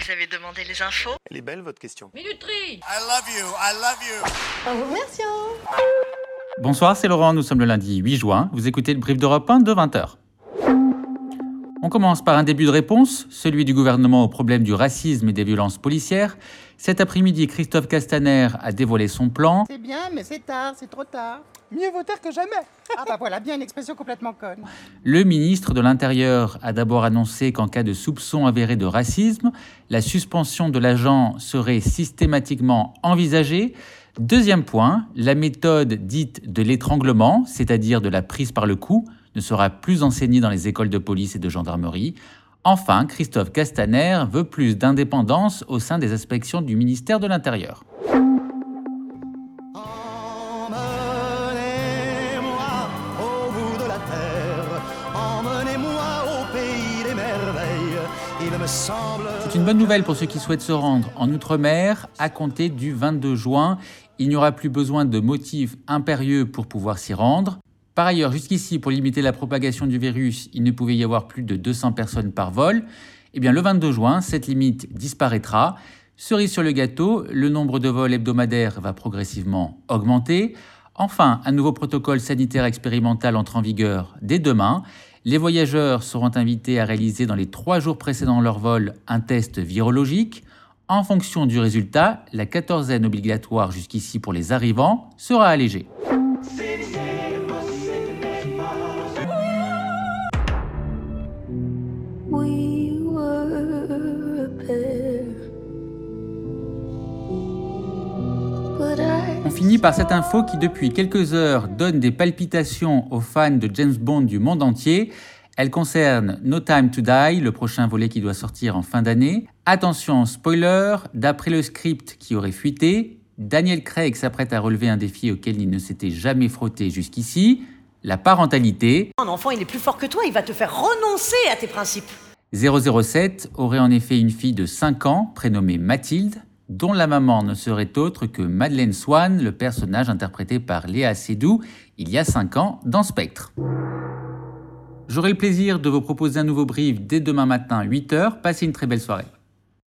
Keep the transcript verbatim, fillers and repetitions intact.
Vous avez demandé les infos? Elle est belle votre question. Minuterie. I love you, I love you. En vous remerciant. Bonsoir, c'est Laurent, nous sommes le lundi huit juin. Vous écoutez le brief d'Europe un de vingt heures. On commence par un début de réponse, celui du gouvernement au problème du racisme et des violences policières. Cet après-midi, Christophe Castaner a dévoilé son plan. C'est bien, mais c'est tard, c'est trop tard. Mieux vaut tard que jamais. Ah bah voilà, bien une expression complètement conne. Le ministre de l'Intérieur a d'abord annoncé qu'en cas de soupçon avéré de racisme, la suspension de l'agent serait systématiquement envisagée. Deuxième point, la méthode dite de l'étranglement, c'est-à-dire de la prise par le cou, ne sera plus enseignée dans les écoles de police et de gendarmerie. Enfin, Christophe Castaner veut plus d'indépendance au sein des inspections du ministère de l'Intérieur. Emmenez-moi au bout de la terre, emmenez-moi au pays des merveilles, il me semble... C'est une bonne nouvelle pour ceux qui souhaitent se rendre en Outre-mer. À compter du vingt-deux juin, il n'y aura plus besoin de motifs impérieux pour pouvoir s'y rendre. Par ailleurs, jusqu'ici, pour limiter la propagation du virus, il ne pouvait y avoir plus de deux cents personnes par vol. Eh bien, le vingt-deux juin, cette limite disparaîtra. Cerise sur le gâteau, le nombre de vols hebdomadaires va progressivement augmenter. Enfin, un nouveau protocole sanitaire expérimental entre en vigueur dès demain. Les voyageurs seront invités à réaliser dans les trois jours précédant leur vol un test virologique. En fonction du résultat, la quatorzaine obligatoire jusqu'ici pour les arrivants sera allégée. On finit par cette info qui, depuis quelques heures, donne des palpitations aux fans de James Bond du monde entier. Elle concerne No Time to Die, le prochain volet qui doit sortir en fin d'année. Attention, spoiler, d'après le script qui aurait fuité, Daniel Craig s'apprête à relever un défi auquel il ne s'était jamais frotté jusqu'ici, la parentalité. Un enfant, il est plus fort que toi, il va te faire renoncer à tes principes. zéro zéro sept aurait en effet une fille de cinq ans, prénommée Mathilde, dont la maman ne serait autre que Madeleine Swann, le personnage interprété par Léa Seydoux il y a cinq ans dans Spectre. J'aurai le plaisir de vous proposer un nouveau brief dès demain matin huit heures. Passez une très belle soirée.